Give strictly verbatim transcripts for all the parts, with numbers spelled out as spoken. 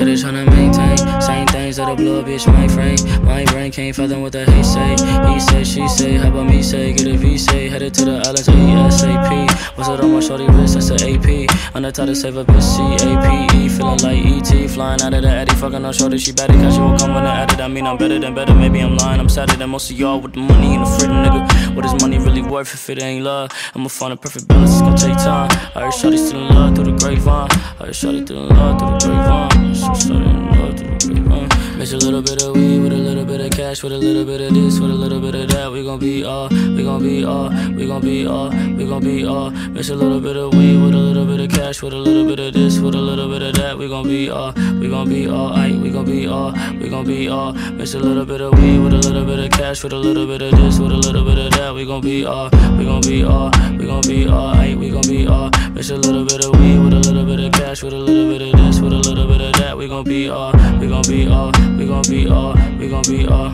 Said they tryna maintain same things that'll blow a bitch my frame. My brain can't fathom what the hate say. He say, she say, how about me say? Get a V say, headed to the islands ASAP. What's it on my shorty wrist? That's an A P. On the top to save a bitch, C A P E. Feeling like E T, flying out of the Addy. Fucking on shorty, she better catch you will come when I add it. I mean I'm better than better, maybe I'm lying. I'm sadder than most of y'all with the money and the freedom, nigga. What is money really worth if it ain't love? I'ma find a perfect balance, it's gon' take time. I heard shorty still in love through the grapevine. I heard shorty still in love through the grapevine. So shorty in love through the grapevine. Mix a little bit of weed with a little bit of cash, with a little bit of this, with a little bit of that. We gon' be all, we gon' be all, we gon' be all, we gon' be all. Mix a little bit of weed with a little bit of cash, with a little bit of this, with a little bit of that. We gon' be all, we gon' be all, aight, we gon' be all, we gon' be all. Mix a little bit of weed with a little bit of cash, with a little bit of this, with a little bit of that. We gon' be all, we gon' be all, we gon' be all, aight, we gon' be all. Mix a little bit of weed with a little bit of cash, with a little bit of this, with a little bit of that. We gon' be all, we gon' be all, we gon' be all, we gon' be all.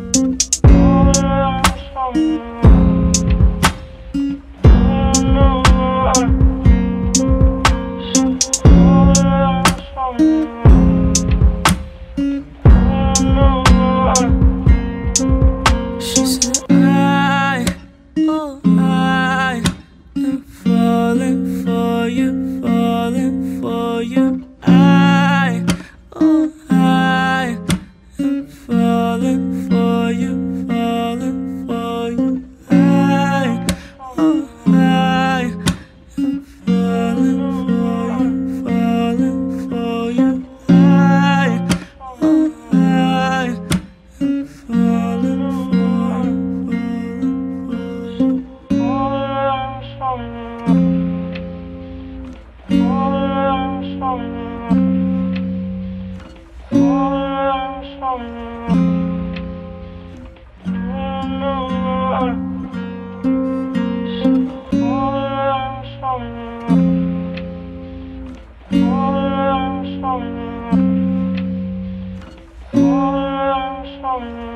She said, I, oh, I am falling for you, falling for you. I, oh, I am falling for you, falling for you. I, oh, I am falling for you, falling for you. I, oh, I am falling for you, falling for you.